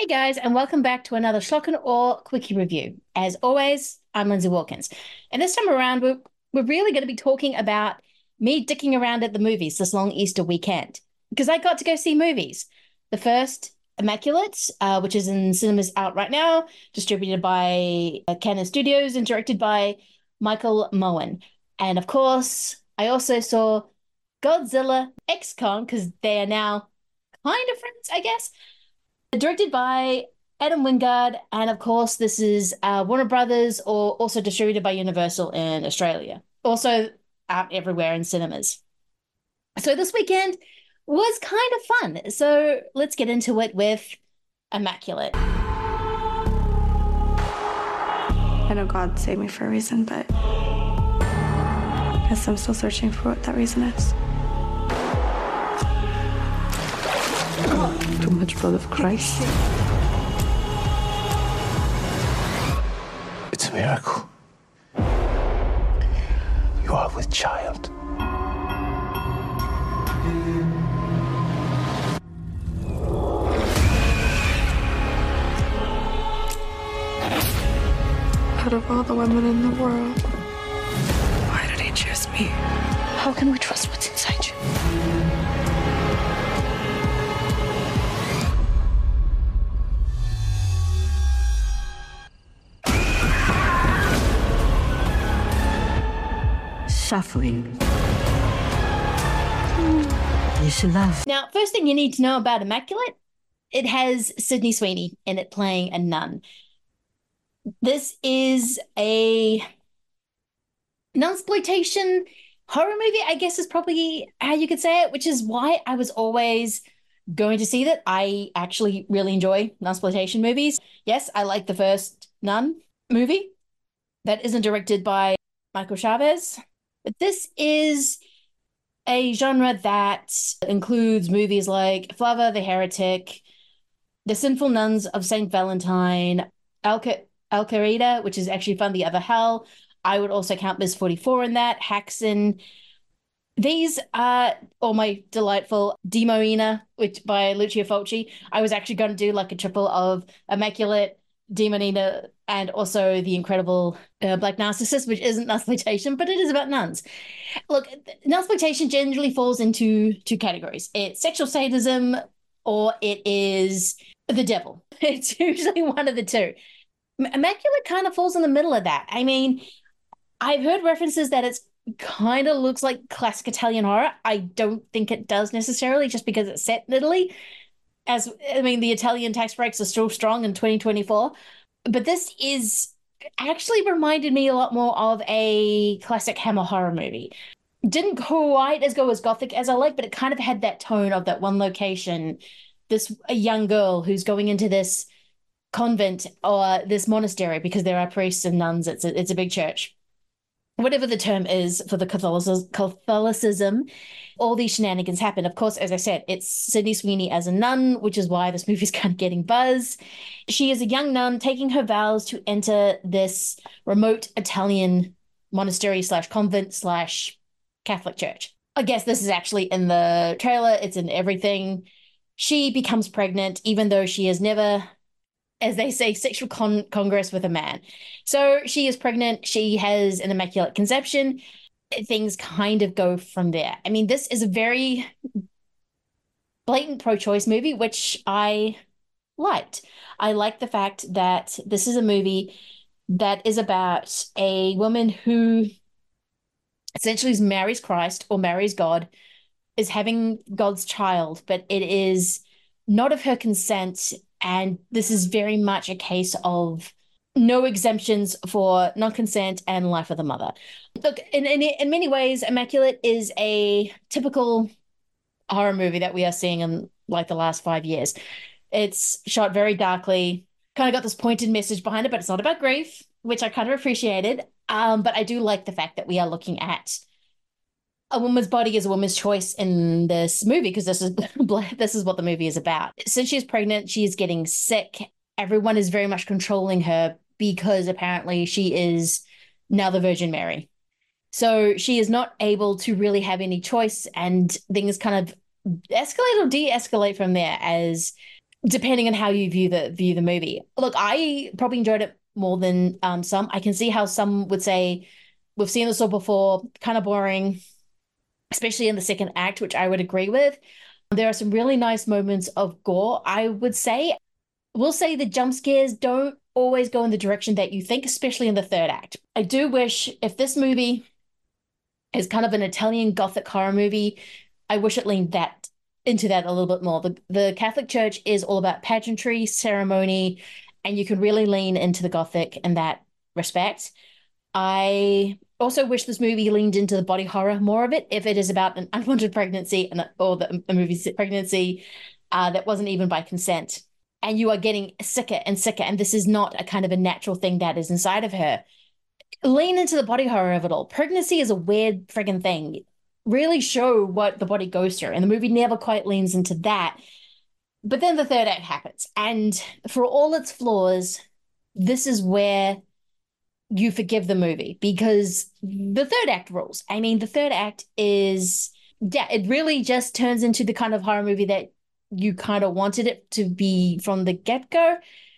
Hey guys, and welcome back to another Schlock and Awe Quickie Review. As always, I'm Lindsay Wilkins. And this time around, we're really going to be talking about me dicking around at the movies this long Easter weekend. Because I got to go see movies. The first, Immaculate, which is in cinemas out right now, distributed by Canon Studios and directed by Michael Moen. And of course, I also saw Godzilla X Kong, because they are now kind of friends, I guess. Directed by Adam Wingard, and of course, this is Warner Brothers, or also distributed by Universal in Australia. Also out everywhere in cinemas. So this weekend was kind of fun. So let's get into it with Immaculate. I know God saved me for a reason, but I guess I'm still searching for what that reason is. Too much blood of Christ. It's a miracle. You are with child. Out of all the women in the world, why did he choose me? How can we trust what's inside you? Suffering is love. Now, first thing you need to know about Immaculate, it has Sydney Sweeney in it playing a nun. This is a nunsploitation horror movie, I guess is probably how you could say it, which is why I was always going to see that. I actually really enjoy nunsploitation movies. Yes, I like the first Nun movie that isn't directed by Michael Chavez, but this is a genre that includes movies like Flava the Heretic, The Sinful Nuns of St. Valentine, Al-Qaeda, which is actually Fun the Other Hell. I would also count Miss 44 in that, Haxan. These are all my delightful Demonina, which by Lucio Fulci. I was actually going to do like a triple of Immaculate, Demonina, and also the incredible Black Narcissus, which isn't nunsploitation, but it is about nuns. Look, nunsploitation generally falls into two categories. It's sexual sadism or it is the devil. It's usually one of the two. Immaculate kind of falls in the middle of that. I mean, I've heard references that it's kind of looks like classic Italian horror. I don't think it does necessarily, just because it's set in Italy. The Italian tax breaks are still strong in 2024. But this is actually reminded me a lot more of a classic Hammer horror movie. Didn't quite go as gothic as I like, but it kind of had that tone of that one location, a young girl who's going into this convent or this monastery because there are priests and nuns. It's a big church. Whatever the term is for the Catholicism, all these shenanigans happen. Of course, as I said, it's Sydney Sweeney as a nun, which is why this movie's kind of getting buzz. She is a young nun taking her vows to enter this remote Italian monastery slash convent slash Catholic church. I guess this is actually in the trailer. It's in everything. She becomes pregnant, even though she has never, as they say, sexual congress with a man. So she is pregnant. She has an immaculate conception. Things kind of go from there. I mean, this is a very blatant pro-choice movie, which I liked. I like the fact that this is a movie that is about a woman who essentially marries Christ or marries God, is having God's child, but it is not of her consent. And this is very much a case of no exemptions for non-consent and life of the mother. Look, in many ways, Immaculate is a typical horror movie that we are seeing in like the last 5 years. It's shot very darkly, kind of got this pointed message behind it, but it's not about grief, which I kind of appreciated. But I do like the fact that we are looking at a woman's body is a woman's choice in this movie, because this is what the movie is about. Since she's pregnant, she's getting sick. Everyone is very much controlling her because apparently she is now the Virgin Mary. So she is not able to really have any choice, and things kind of escalate or de-escalate from there as depending on how you view the movie. Look, I probably enjoyed it more than some. I can see how some would say we've seen this all before, kind of boring, especially in the second act, which I would agree with. There are some really nice moments of gore, I would say. We'll say the jump scares don't always go in the direction that you think, especially in the third act. I do wish if this movie is kind of an Italian Gothic horror movie, I wish it leaned that into that a little bit more. The Catholic Church is all about pageantry, ceremony, and you can really lean into the Gothic in that respect. I also wish this movie leaned into the body horror more of it if it is about an unwanted pregnancy or the movie's pregnancy that wasn't even by consent. And you are getting sicker and sicker, and this is not a kind of a natural thing that is inside of her. Lean into the body horror of it all. Pregnancy is a weird friggin' thing. Really show what the body goes through, and the movie never quite leans into that. But then the third act happens, and for all its flaws, this is where you forgive the movie because the third act rules. I mean, the third act is, yeah, it really just turns into the kind of horror movie that you kind of wanted it to be from the get-go.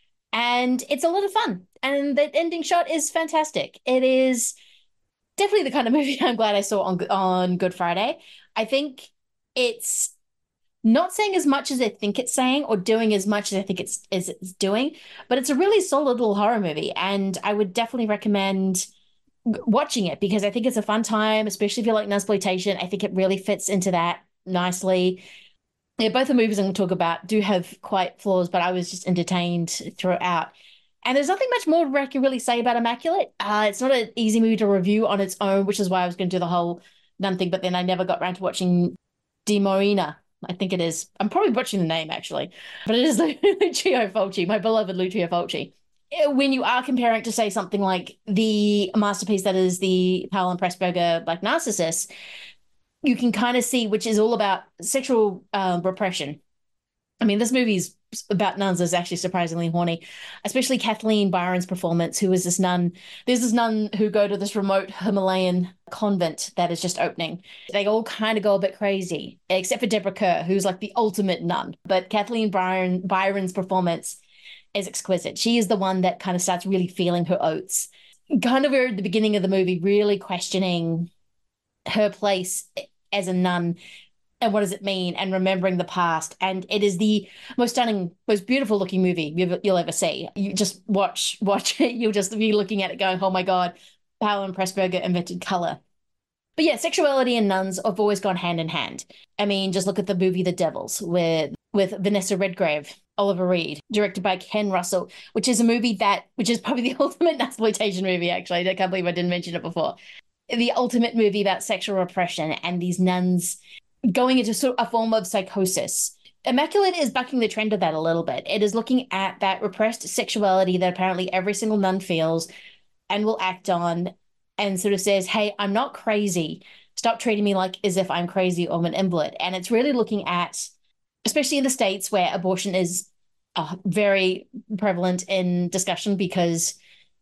And it's a lot of fun. And the ending shot is fantastic. It is definitely the kind of movie I'm glad I saw on Good Friday. I think it's not saying as much as I think it's saying or doing as much as I think it's doing, but it's a really solid little horror movie. And I would definitely recommend watching it because I think it's a fun time, especially if you like nunsploitation. I think it really fits into that nicely. Yeah, both the movies I'm going to talk about do have quite flaws, but I was just entertained throughout. And there's nothing much more I can really say about Immaculate. It's not an easy movie to review on its own, which is why I was going to do the whole nun thing, but then I never got around to watching De Moina, I think it is. I'm probably butchering the name, actually. But it is Lucio Fulci, my beloved Lucio Fulci. When you are comparing to, say, something like the masterpiece that is the Powell and Pressburger, like Narcissus, you can kind of see, which is all about sexual repression. I mean, this movie's about nuns is actually surprisingly horny, especially Kathleen Byron's performance, who is this nun. There's this nun who go to this remote Himalayan convent that is just opening. They all kind of go a bit crazy, except for Deborah Kerr, who's like the ultimate nun. But Kathleen Byron's performance is exquisite. She is the one that kind of starts really feeling her oats. Kind of at the beginning of the movie, really questioning her place as a nun and what does it mean and remembering the past. And it is the most stunning, most beautiful looking movie you'll ever see. You just watch it. You'll just be looking at it going, oh my God, Powell and Pressburger invented color. But yeah, sexuality and nuns have always gone hand in hand. I mean, just look at the movie The Devils with Vanessa Redgrave, Oliver Reed, directed by Ken Russell, which is a movie which is probably the ultimate exploitation movie, actually. I can't believe I didn't mention it before. The ultimate movie about sexual repression and these nuns going into sort of a form of psychosis. Immaculate is bucking the trend of that a little bit. It is looking at that repressed sexuality that apparently every single nun feels and will act on and sort of says, hey, I'm not crazy. Stop treating me like as if I'm crazy or I'm an invalid. And it's really looking at, especially in the States where abortion is very prevalent in discussion because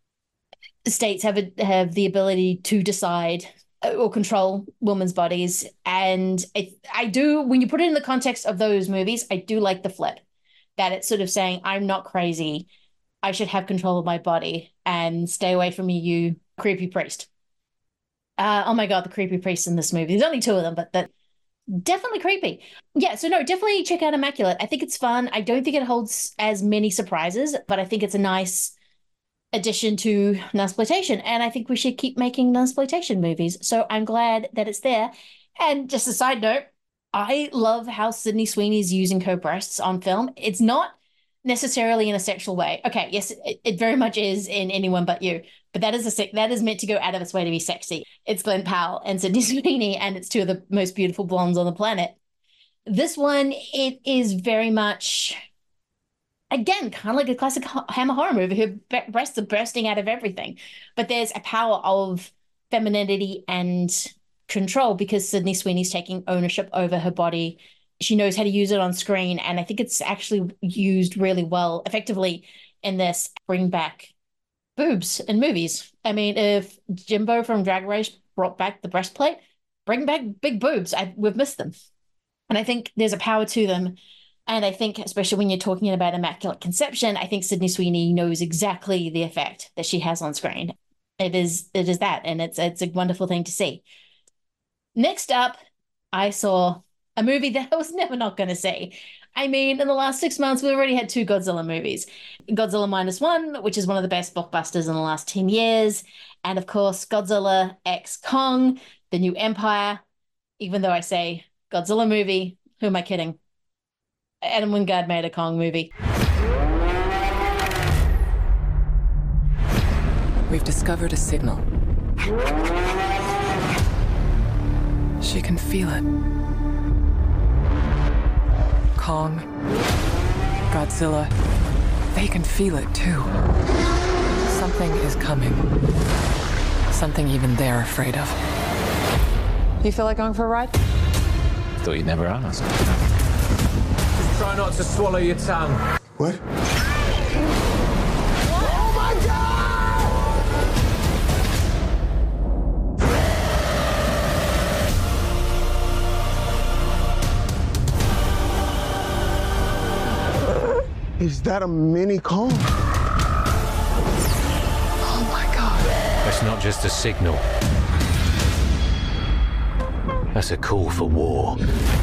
states have the ability to decide or control women's bodies. And I do, when you put it in the context of those movies, I do like the flip, that it's sort of saying, I'm not crazy. I should have control of my body and stay away from me, you creepy priest. Oh my God, the creepy priest in this movie. There's only two of them, but that definitely creepy. Yeah, so no, definitely check out Immaculate. I think it's fun. I don't think it holds as many surprises, but I think it's a nice addition to nunsploitation, and I think we should keep making nunsploitation movies. So I'm glad that it's there. And just a side note, I love how Sydney Sweeney's using her breasts on film. It's not necessarily in a sexual way. Okay, yes, it very much is in Anyone But You, but that is meant to go out of its way to be sexy. It's Glenn Powell and Sydney Sweeney, and it's two of the most beautiful blondes on the planet. This one, it is very much, again, kind of like a classic Hammer horror movie. Her breasts are bursting out of everything. But there's a power of femininity and control because Sydney Sweeney's taking ownership over her body. She knows how to use it on screen. And I think it's actually used really well, effectively in this bring back boobs in movies. I mean, if Jimbo from Drag Race brought back the breastplate, bring back big boobs. We've missed them. And I think there's a power to them And I think, especially when you're talking about Immaculate Conception, I think Sydney Sweeney knows exactly the effect that she has on screen. It is that, and it's a wonderful thing to see. Next up, I saw a movie that I was never not going to see. I mean, in the last 6 months, we've already had two Godzilla movies. Godzilla Minus One, which is one of the best blockbusters in the last 10 years. And of course, Godzilla X Kong, The New Empire. Even though I say Godzilla movie, who am I kidding? Adam Wingard made a Kong movie. We've discovered a signal. She can feel it. Kong, Godzilla, they can feel it too. Something is coming. Something even they're afraid of. You feel like going for a ride? Thought you'd never ask. Just try not to swallow your tongue. What? Oh my God! Is that a mini Kong? Oh my God. That's not just a signal. That's a call for war.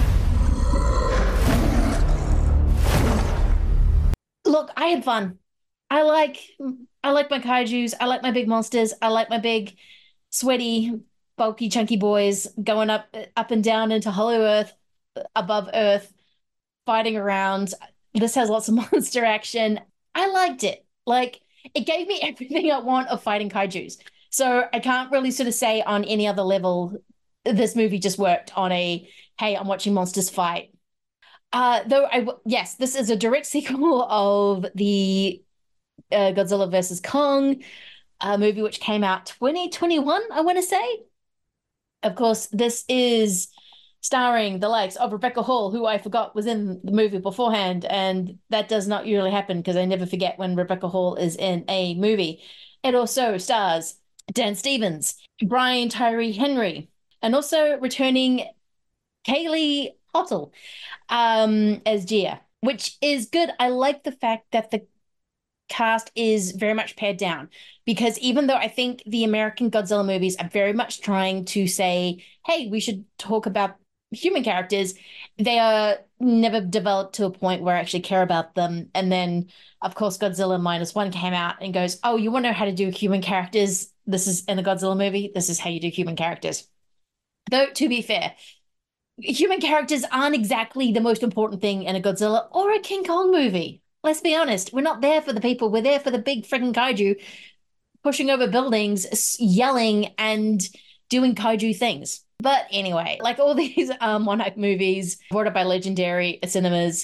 Look, I had fun. I like my kaijus. I like my big monsters. I like my big, sweaty, bulky, chunky boys going up and down into Hollow Earth, above Earth, fighting around. This has lots of monster action. I liked it. Like, it gave me everything I want of fighting kaijus. So I can't really sort of say on any other level this movie just worked on a, hey, I'm watching monsters fight. Yes, this is a direct sequel of the Godzilla versus Kong movie, which came out 2021, I want to say. Of course, this is starring the likes of Rebecca Hall, who I forgot was in the movie beforehand, and that does not usually happen because I never forget when Rebecca Hall is in a movie. It also stars Dan Stevens, Brian Tyree Henry, and also returning Kaylee Hottle as Gia, which is good. I like the fact that the cast is very much pared down, because even though I think the American Godzilla movies are very much trying to say, hey, we should talk about human characters, they are never developed to a point where I actually care about them. And then, of course, Godzilla Minus One came out and goes, oh, you want to know how to do human characters? This is in a Godzilla movie. This is how you do human characters. Though, to be fair, human characters aren't exactly the most important thing in a Godzilla or a King Kong movie. Let's be honest. We're not there for the people. We're there for the big freaking kaiju pushing over buildings, yelling, and doing kaiju things. But anyway, like all these Monarch movies brought up by Legendary Cinemas,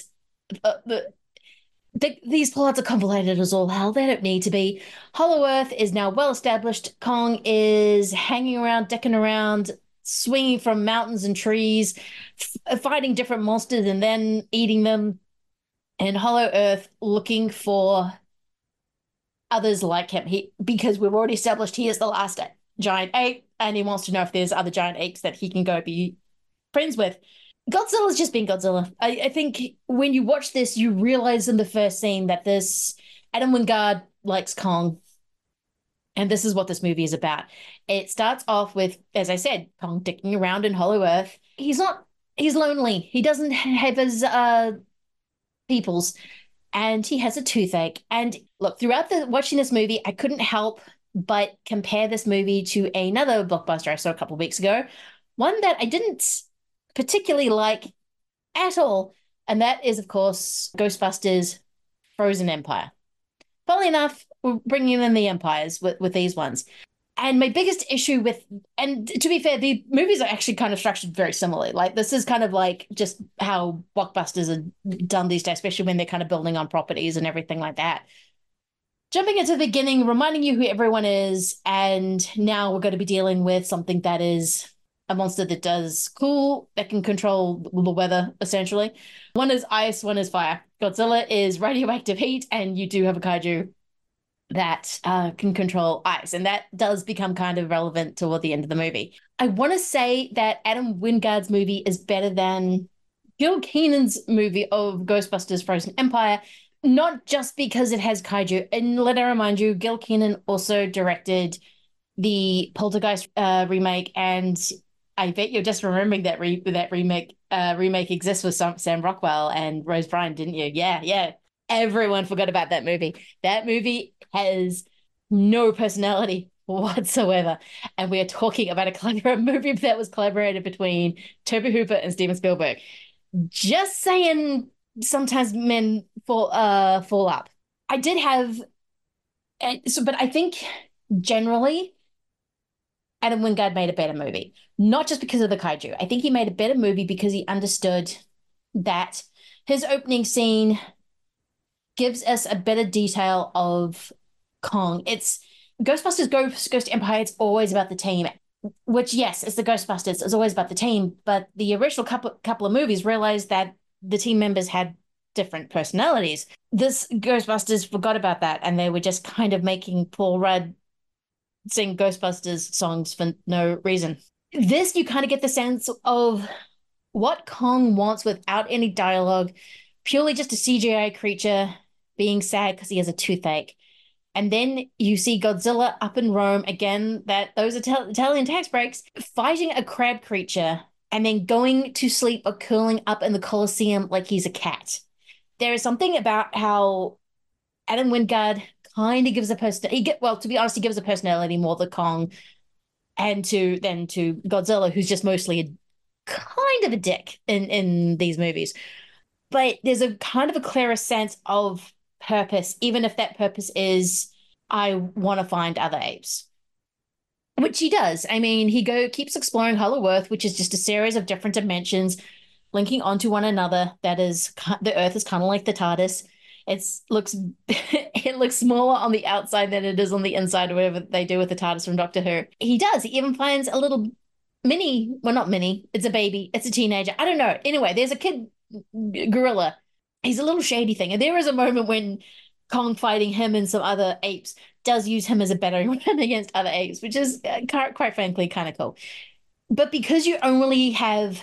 these plots are convoluted as all hell. They don't need to be. Hollow Earth is now well established. Kong is hanging around, decking around, swinging from mountains and trees, fighting different monsters and then eating them. And Hollow Earth looking for others like him. Because we've already established he is the last giant ape, and he wants to know if there's other giant apes that he can go be friends with. Godzilla's just been Godzilla. I think when you watch this, you realize in the first scene that this Adam Wingard likes Kong. And this is what this movie is about. It starts off with, as I said, Kong dicking around in Hollow Earth. He's lonely. He doesn't have his peoples, and he has a toothache. And look, throughout watching this movie, I couldn't help but compare this movie to another blockbuster I saw a couple of weeks ago, one that I didn't particularly like at all, and that is, of course, Ghostbusters Frozen Empire. Funnily enough, we're bringing in the empires with these ones. And my biggest issue and to be fair, the movies are actually kind of structured very similarly. Like, this is kind of like just how blockbusters are done these days, especially when they're kind of building on properties and everything like that. Jumping into the beginning, reminding you who everyone is, and now we're going to be dealing with something that is a monster that does cool, that can control the weather, essentially. One is ice, one is fire. Godzilla is radioactive heat, and you do have a kaiju that can control ice, and that does become kind of relevant toward the end of the movie. I want to say that Adam Wingard's movie is better than Gil Kenan's movie of Ghostbusters Frozen Empire, not just because it has kaiju. And let me remind you, Gil Kenan also directed the Poltergeist remake, and I bet you're just remembering that that remake exists with Sam Rockwell and Rose Byrne, didn't you? Yeah, yeah. Everyone forgot about that movie. That movie has no personality whatsoever. And we are talking about a movie that was collaborated between Toby Hooper and Steven Spielberg. Just saying, sometimes men fall up. I did have but I think generally Adam Wingard made a better movie, not just because of the kaiju. I think he made a better movie because he understood that his opening scene gives us a better detail of Kong. It's Ghostbusters Ghost Empire, it's always about the team, which, yes, it's the Ghostbusters, it's always about the team, but the original couple of movies realized that the team members had different personalities. This Ghostbusters forgot about that, and they were just kind of making Paul Rudd sing Ghostbusters songs for no reason. This, you kind of get the sense of what Kong wants without any dialogue, purely just a CGI creature being sad because he has a toothache. And then you see Godzilla up in Rome again, those Italian tax breaks, fighting a crab creature and then going to sleep or curling up in the Colosseum like he's a cat. There is something about how Adam Wingard kind of gives a personality. Well, to be honest, he gives a personality more to Kong and to Godzilla, who's just mostly a kind of a dick in these movies. But there's a kind of a clearer sense of purpose, even if that purpose is, I want to find other apes. Which he does. I mean, he keeps exploring Hollow Earth, which is just a series of different dimensions linking onto one another. That is, the Earth is kind of like the TARDIS. It looks smaller on the outside than it is on the inside, or whatever they do with the TARDIS from Doctor Who. He does. He even finds a little mini, well, not mini, it's a baby, it's a teenager. I don't know. Anyway, there's a kid gorilla. He's a little shady thing. And there is a moment when Kong fighting him and some other apes does use him as a battering ram against other apes, which is quite frankly kind of cool. But because you only have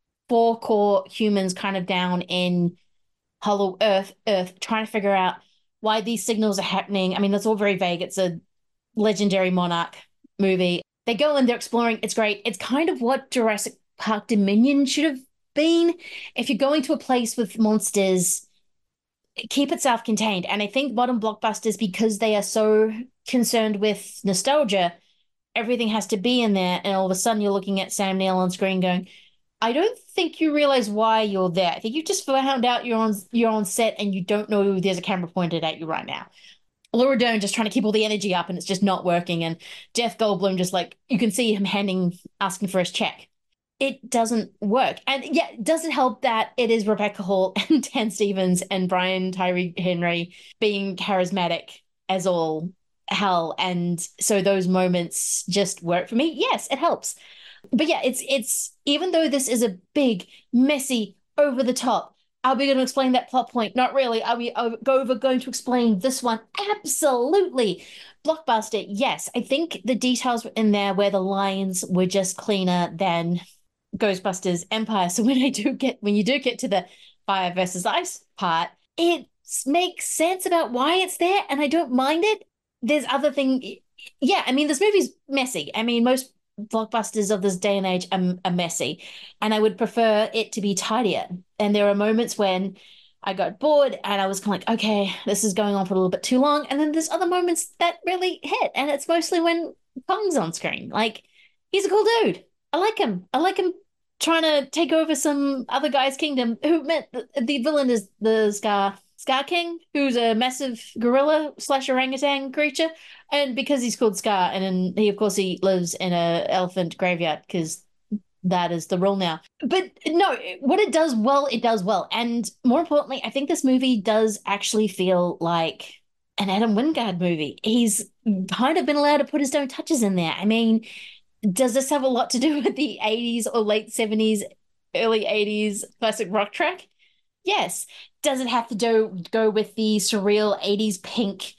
4 core humans kind of down in Hollow Earth, trying to figure out why these signals are happening. I mean, that's all very vague. It's a legendary Monarch movie. They go and they're exploring. It's great. It's kind of what Jurassic Park Dominion should have been. If you're going to a place with monsters, keep it self-contained. And I think modern blockbusters, because they are so concerned with nostalgia, everything has to be in there. And all of a sudden you're looking at Sam Neill on screen going, I don't think you realize why you're there. I think you just found out you're on set and you don't know there's a camera pointed at you right now. Laura Dern just trying to keep all the energy up and it's just not working. And Jeff Goldblum just like, you can see him asking for his check. It doesn't work. And yeah, does it help that it is Rebecca Hall and Dan Stevens and Brian Tyree Henry being charismatic as all hell? And so those moments just work for me. Yes, it helps. But yeah, it's even though this is a big, messy, over the top, are we going to explain that plot point? Not really. Are we going to explain this one? Absolutely. Blockbuster, yes. I think the details were in there where the lines were just cleaner than Ghostbusters Empire. So when you do get to the fire versus ice part, it makes sense about why it's there, and I don't mind it. There's other thing. Yeah, I mean, this movie's messy. I mean, most blockbusters of this day and age are messy, and I would prefer it to be tidier. And there are moments when I got bored and I was kind of like, okay, this is going on for a little bit too long. And then there's other moments that really hit, and it's mostly when Kong's on screen. Like, he's a cool dude. I like him trying to take over some other guy's kingdom. Who meant the villain is the Scar King, who's a massive gorilla / orangutan creature. And because he's called Scar, and then he lives in a elephant graveyard because that is the rule now. But no, what it does well. And more importantly, I think this movie does actually feel like an Adam Wingard movie. He's kind of been allowed to put his own touches in there. I mean, does this have a lot to do with the 80s or late 70s, early 80s classic rock track? Yes. Does it have to go with the surreal 80s pink,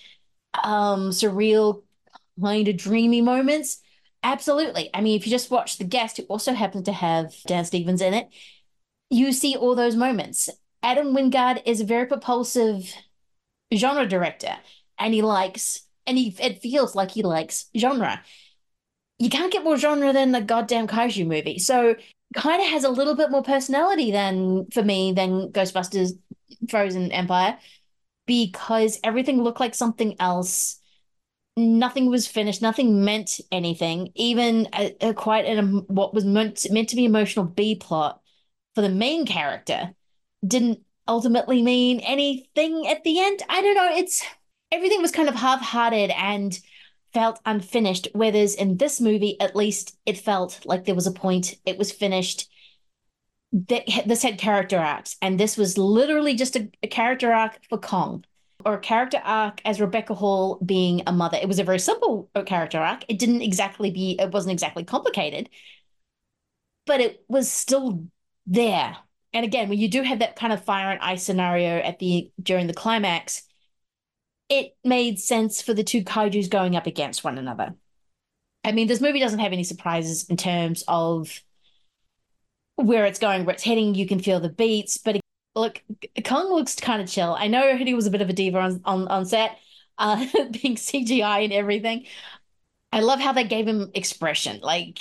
surreal kind of dreamy moments? Absolutely. I mean, if you just watch The Guest, who also happens to have Dan Stevens in it, you see all those moments. Adam Wingard is a very propulsive genre director, and it feels like he likes genre. You can't get more genre than the goddamn kaiju movie. So kind of has a little bit more personality than for me than Ghostbusters Frozen Empire because everything looked like something else. Nothing was finished. Nothing meant anything. Even what was meant to be emotional B plot for the main character didn't ultimately mean anything at the end. I don't know. It's everything was kind of half-hearted and felt unfinished. Whereas in this movie, at least it felt like there was a point. It was finished. This had character arcs, and this was literally just a character arc for Kong, or a character arc as Rebecca Hall being a mother. It was a very simple character arc. It wasn't exactly complicated, but it was still there. And again, when you do have that kind of fire and ice scenario during the climax, it made sense for the two kaijus going up against one another. I mean, this movie doesn't have any surprises in terms of where it's going, where it's heading. You can feel the beats, but look, Kong looks kind of chill. I know he was a bit of a diva on set, being CGI and everything. I love how they gave him expression.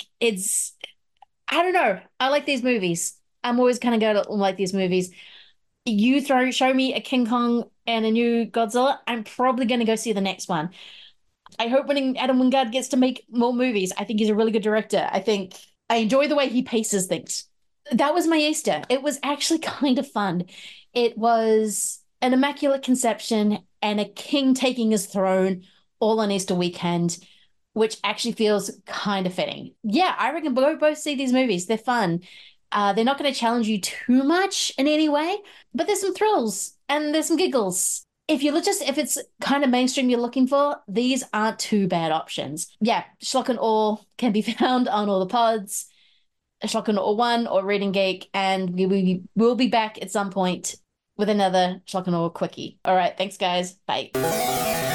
I don't know. I like these movies. I'm always kind of going to like these movies. Show me a King Kong and a new Godzilla, I'm probably going to go see the next one. I hope when Adam Wingard gets to make more movies. I think he's a really good director. I enjoy the way he paces things. That was my Easter. It was actually kind of fun. It was an immaculate conception and a king taking his throne all on Easter weekend, which actually feels kind of fitting. Yeah, I reckon we'll both see these movies. They're fun. They're not going to challenge you too much in any way, but there's some thrills and there's some giggles. If it's kind of mainstream you're looking for, these aren't too bad options. Yeah, Schlock and Awe can be found on all the pods. Schlock and Awe 1 or Reading Geek, and we'll be back at some point with another Schlock and Awe quickie. All right, thanks guys. Bye.